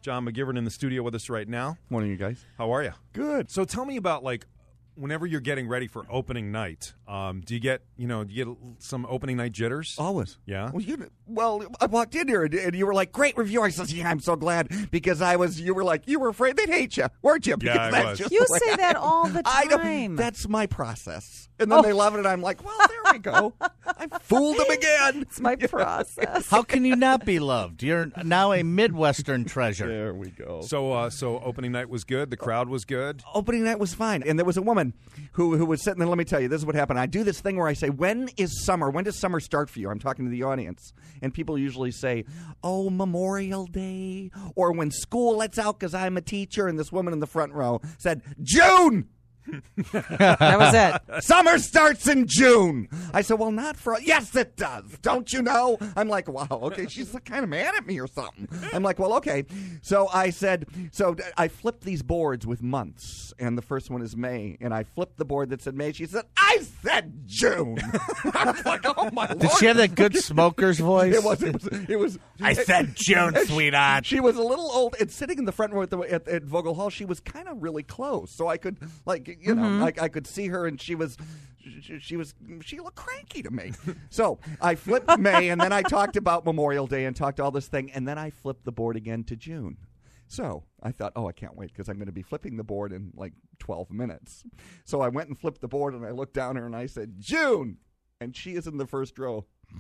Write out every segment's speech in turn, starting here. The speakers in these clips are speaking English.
John McGivern in the studio with us right now. Morning, you guys. How are you? Good. So tell me about, whenever you're getting ready for opening night, do you get some opening night jitters? Always. Yeah? Well, I walked in here and you were like, great review. I said, yeah, I'm so glad because you were afraid they'd hate you, weren't you? Because I was. You say that all the I time. know. That's my process. And then they love it and I'm like, well, there we go. I fooled them again. It's my process. How can you not be loved? You're now a Midwestern treasure. There we go. So opening night was good? The crowd was good? Opening night was fine. And there was a woman who was sitting there. Let me tell you, this is what happened. I do this thing where I say, when is summer? When does summer start for you? I'm talking to the audience. And people usually say, oh, Memorial Day. Or when school lets out because I'm a teacher. And this woman in the front row said, June! That was it. Summer starts in June. I said, well, not for... Yes, it does. Don't you know? I'm like, wow, okay. She's kind of mad at me or something. I'm like, well, okay. So I said... So I flipped these boards with months, and the first one is May, and I flipped the board that said May. She said, I said June. I was like, oh, my Lord. Did she have that good smoker's voice? It was... I said June, sweetheart. She was a little old, and sitting in the front row at Vogel Hall, she was kind of really close, so I could, I could see her, and she looked cranky to me. So I flipped May, and then I talked about Memorial Day and talked all this thing, and then I flipped the board again to June. So I thought, I can't wait because I'm going to be flipping the board in 12 minutes. So I went and flipped the board, and I looked down at her, and I said, June! And she is in the first row.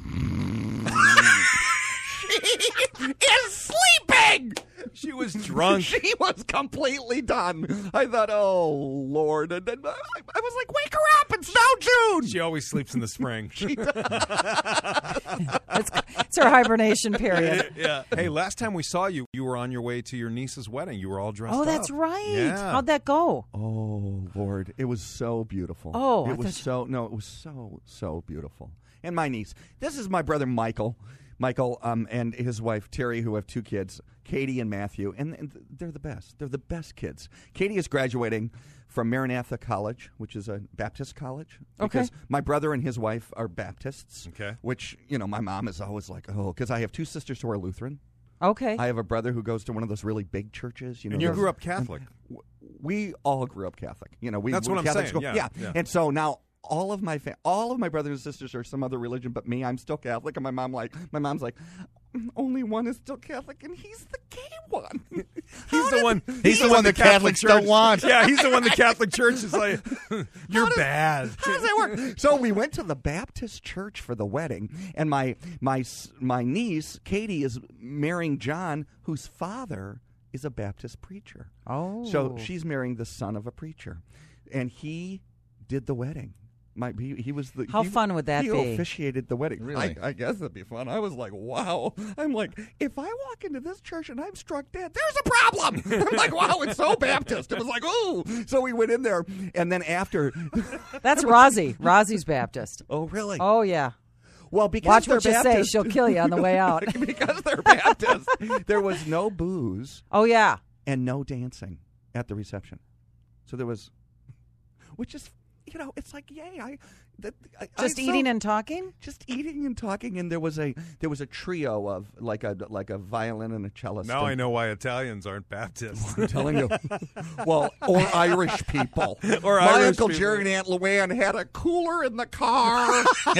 She is sleeping! She was drunk. She was completely done. I thought, oh, Lord. And then I was like, wake her up. It's now June. She always sleeps in the spring. It's her hibernation period. Yeah. Hey, last time we saw you, you were on your way to your niece's wedding. You were all dressed up. Oh, that's right. Yeah. How'd that go? Oh, Lord. It was so beautiful. Oh, it was so beautiful. And my niece. This is my brother, Michael. And his wife, Terry, who have two kids, Katie and Matthew, and they're the best. They're the best kids. Katie is graduating from Maranatha College, which is a Baptist college. Because my brother and his wife are Baptists. Okay. Which, my mom is always like, because I have two sisters who are Lutheran. Okay. I have a brother who goes to one of those really big churches. And you grew up Catholic. We all grew up Catholic. That's what I'm Catholic saying. School. Yeah. And so now all of my brothers and sisters are some other religion, but me, I'm still Catholic. And my mom's like, only one is still Catholic, and he's the gay one. He's the one the Catholics don't want. Yeah, he's the one the Catholic Church is like, you're bad. How does that work? So we went to the Baptist church for the wedding, and my niece Katie is marrying John, whose father is a Baptist preacher. Oh, so she's marrying the son of a preacher, and he did the wedding. He was the. How fun would that be? be? He officiated the wedding. Really? I guess it'd be fun. I was like, wow. I'm like, if I walk into this church and I'm struck dead, there's a problem. I'm like, wow, it's so Baptist. It was like, ooh. So we went in there, and then after. That's Rosie. Rosie's Baptist. Oh, really? Oh, yeah. Well, because Watch they're what you Baptist, say. She'll kill you on the way out. Because they're Baptist, there was no booze Oh, yeah. and no dancing at the reception. So there was, which is, it's like, yay! Just eating and talking? Just eating and talking, and there was a trio of like a violin and a cellist. Now I know why Italians aren't Baptists. I'm telling you. Well, or Irish people. Or My Irish Uncle people. Jerry and Aunt Luann had a cooler in the car.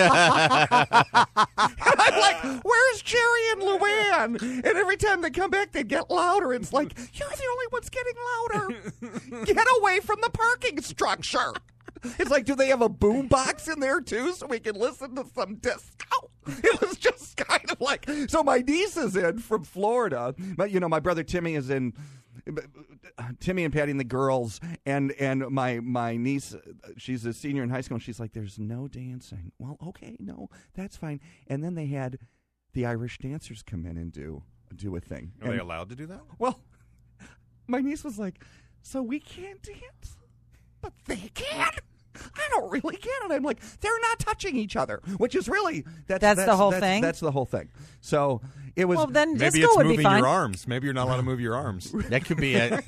And I'm like, where's Jerry and Luann? And every time they come back, they get louder. It's like, you're the only ones getting louder. Get away from the parking structure. It's like, do they have a boom box in there too so we can listen to some disco? It was just kind of like, so my niece is in from Florida, but my brother Timmy is in. Timmy and Patty and the girls, and my niece, she's a senior in high school, and she's like, there's no dancing. Well, okay, no, that's fine. And then they had the Irish dancers come in and do a thing. Are they allowed to do that? Well, my niece was like, so we can't dance, but they can? I don't really get it. I'm like, they're not touching each other, which is really that's the whole thing? That's the whole thing. So it was. Well, then Maybe disco it's would be moving fine. your arms. Maybe you're not allowed to move your arms. That could be it.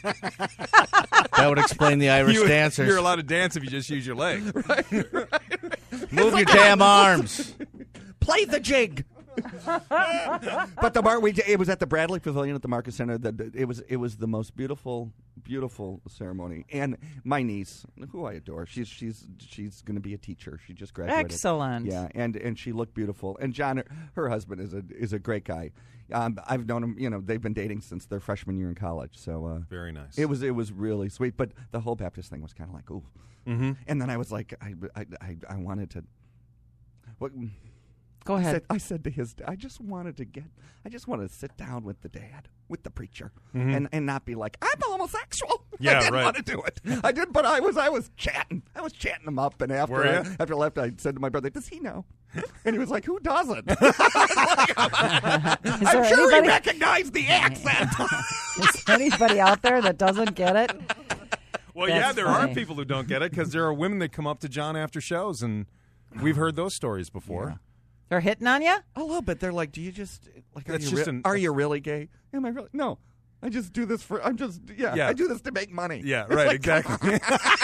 That would explain the Irish dancers. You're allowed to dance if you just use your leg. Move your damn arms. Play the jig. But it was at the Bradley Pavilion at the Marcus Center. It was the most beautiful ceremony. And my niece, who I adore, she's going to be a teacher. She just graduated. Excellent. Yeah, and she looked beautiful. And John, her husband, is a great guy. I've known him. They've been dating since their freshman year in college. So very nice. It was really sweet. But the whole Baptist thing was kind of like, ooh. Mm-hmm. And then I was like, I wanted to. What, Go ahead. I said to his, I just wanted to sit down with the dad, with the preacher, and not be like, I'm homosexual. Yeah, I didn't right. want to do it. I did, but I was chatting. I was chatting him up, and after I left, I said to my brother, does he know? And he was like, who doesn't? I'm sure he recognized the accent. Is there anybody out there that doesn't get it? Well, That's there funny. are people who don't get it because there are women that come up to John after shows, and we've heard those stories before. Yeah. They're hitting on you? A little bit. They're like, do you just like? That's just are you really gay? Am I really? No. I just do this for. I'm just. Yeah. I do this to make money. Yeah, It's right, like, exactly.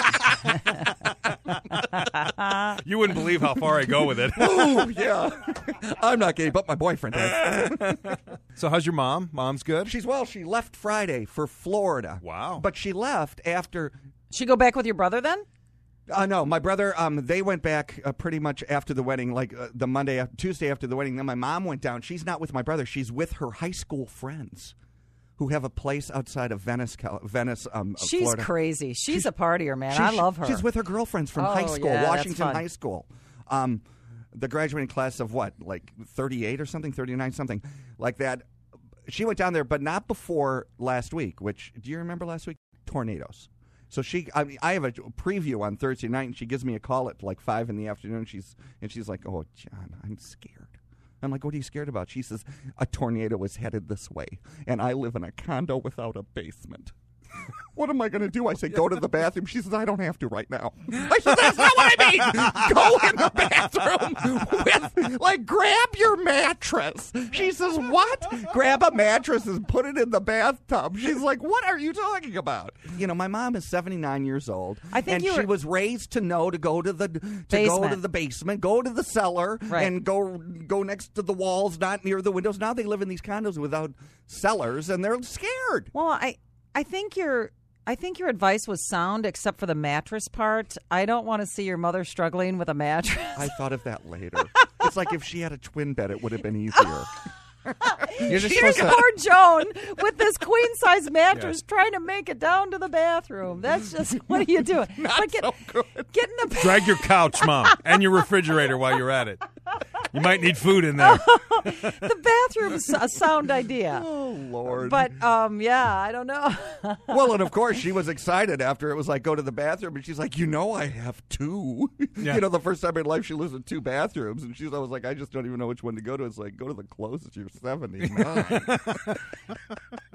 You wouldn't believe how far I go with it. Ooh, yeah. I'm not gay, but my boyfriend is. So how's your mom? Mom's good? She left Friday for Florida. Wow. But she left after. She go back with your brother then? No, my brother. They went back pretty much after the wedding, like the Tuesday after the wedding. Then my mom went down. She's not with my brother. She's with her high school friends, who have a place outside of Venice, She's Florida. crazy. She's a partier, man. I love her. She's with her girlfriends from high school, yeah, that's Washington fun. High School. The graduating class of what, like 38 or something, 39 something, like that. She went down there, but not before last week. Which, do you remember last week? Tornadoes. So I have a preview on Thursday night, and she gives me a call at like 5 in the afternoon. She's like, "Oh, John, I'm scared." I'm like, "What are you scared about?" She says, "A tornado is headed this way, and I live in a condo without a basement." What am I going to do? I say, go to the bathroom. She says, I don't have to right now. I said, that's not what I mean. Go in the bathroom grab your mattress. She says, what? Grab a mattress and put it in the bathtub. She's like, what are you talking about? My mom is 79 years old. I think she was raised to know to go to the basement, go to the cellar, right. and go next to the walls, not near the windows. Now they live in these condos without cellars, and they're scared. Well, I think your advice was sound, except for the mattress part. I don't want to see your mother struggling with a mattress. I thought of that later. It's like if she had a twin bed, it would have been easier. Here's poor Joan with this queen-size mattress trying to make it down to the bathroom. That's just, what are you doing? So good. Get in the Drag your couch, Mom, and your refrigerator while you're at it. You might need food in there. The bathroom's a sound idea. Oh, Lord. But, I don't know. Well, and of course, she was excited after it was like, go to the bathroom. And she's like, I have two. Yeah. The first time in life she lives in two bathrooms. And I was like, I just don't even know which one to go to. It's like, go to the closest. You're 79.